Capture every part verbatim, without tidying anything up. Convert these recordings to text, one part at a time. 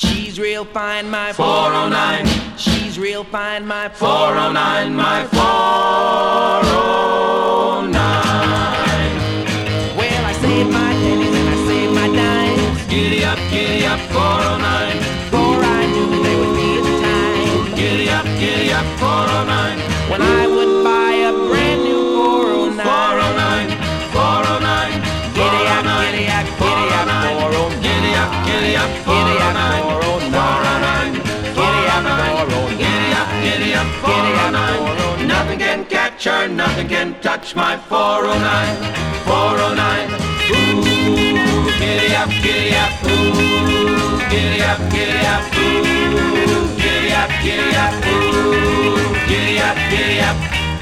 She's real fine, my four oh nine. She's real fine, my four oh nine, my four oh nine. Well, I saved my pennies and I saved my dimes. Giddy up, giddy up, four oh nine. For I knew they would be at the time. Giddy up, giddy up, four oh nine. When I would buy a brand new four oh nine. four oh nine, four oh nine. Giddy up, giddy up, giddy up, four oh nine. Giddy up, giddy up, four oh nine. four oh nine. Giddy up, four oh nine. Giddy up, giddy up, four oh nine. Nothing can catch her, nothing can touch my four oh nine. four oh nine. Ooh, giddy up, giddy up, ooh, giddy up, giddy up, ooh, giddy up, giddy up, ooh, giddy up, giddy up.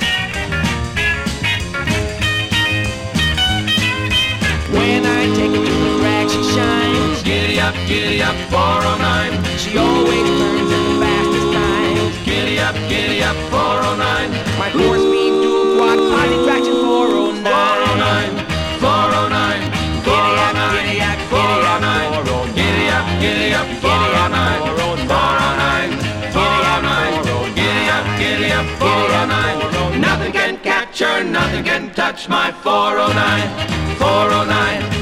When I take her to the drag, she shines. Giddy up, giddy up, four oh nine. She always turns in the fastest times. Giddy up, giddy up, four oh nine. My four-speed dual quad potty traction four oh nine. four oh nine, four oh nine. Giddy up, giddy up, giddy up, four oh nine. Giddy up, giddy up, four oh nine. four oh nine, four oh nine. Giddy up, giddy up, four oh nine. Nothing can catch her, nothing can touch my four oh nine. four oh nine.